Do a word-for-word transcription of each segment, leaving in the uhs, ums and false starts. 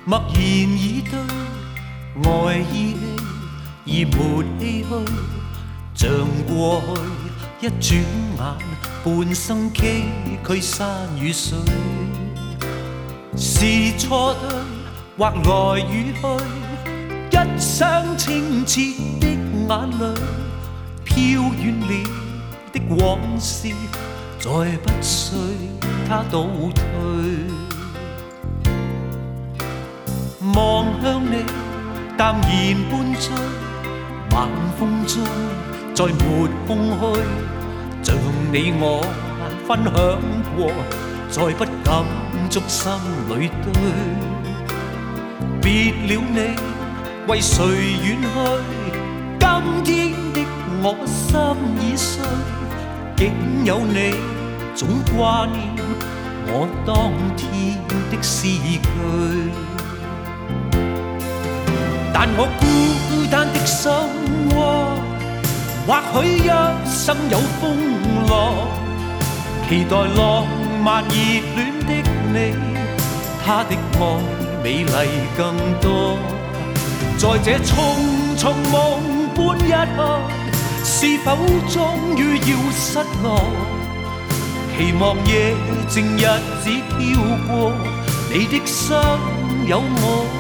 默然以對，愛依稀而沒唏噓，像過去一轉眼，半生崎嶇山與水。是錯對，或來與去，一雙清澈的眼淚，飄遠了的往事，再不需他倒退。望向你，淡然半醉，晚風中再沒空虛，像你我分享過，再不敢觸心裏堆。別了你，為誰遠去？今天的我心已碎，竟有你總掛念我當天的詩句。但我孤單的心窩，或許一生有風浪，期待浪漫熱戀的你，他的愛美麗更多。在這匆匆夢般一刻，是否終於要失落？期望夜靜日子飄過，你的心有我。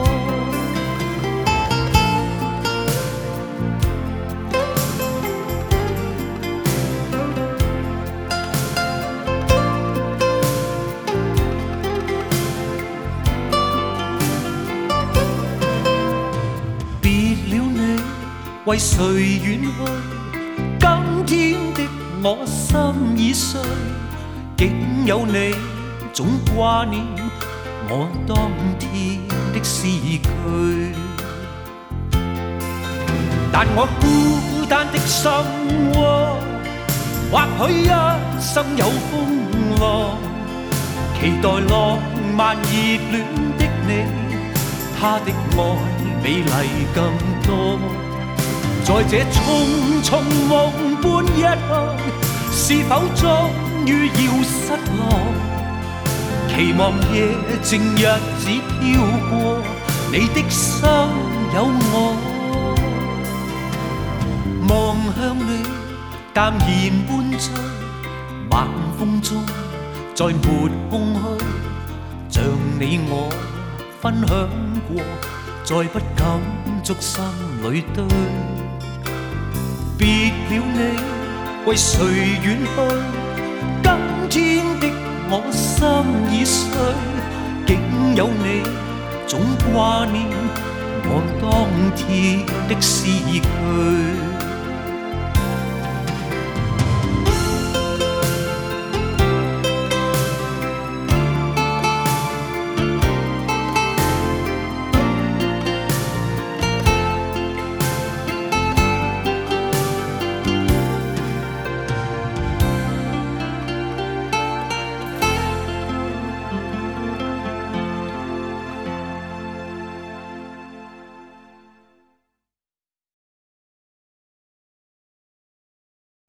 為誰遠去？今天的我心已碎，竟有你總掛念我當天的詩句。但我孤單的心窩，或許一生有風浪，期待浪漫熱戀的你，他的愛美麗更多。在這匆匆夢般一刻，是否終於要失落？期望夜靜日子飄過，你的心有我。望向你，淡然半醉，晚風中再沒空虛，像你我分享過，再不敢觸心裏堆。別了你，為誰遠去？今天的我心已碎，竟有你總掛念我當天的詩句。